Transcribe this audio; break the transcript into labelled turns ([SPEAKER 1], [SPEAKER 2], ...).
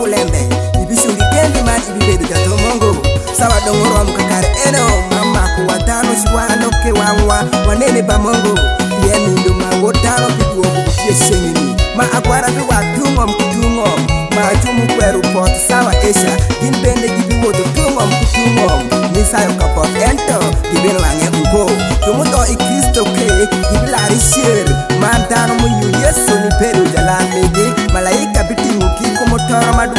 [SPEAKER 1] ulembe ibishungi kendi man ibibedu jato mongo sawa dongorom kakar eno mama kuwatano shiwano ke wangwa wanene ba mongo yemi ndo mangotano piku obu kutie sengini ma akwara bi watungom kutungom ma chumu kweru pot sawa esha gimbende gibi woto tungom kutungom nisayo kapot ento gibino wange unko tumuto ikristo ke gibilari shir mantano mu yu yesu ni peru jalan lege malaika biti muki kumotoro madu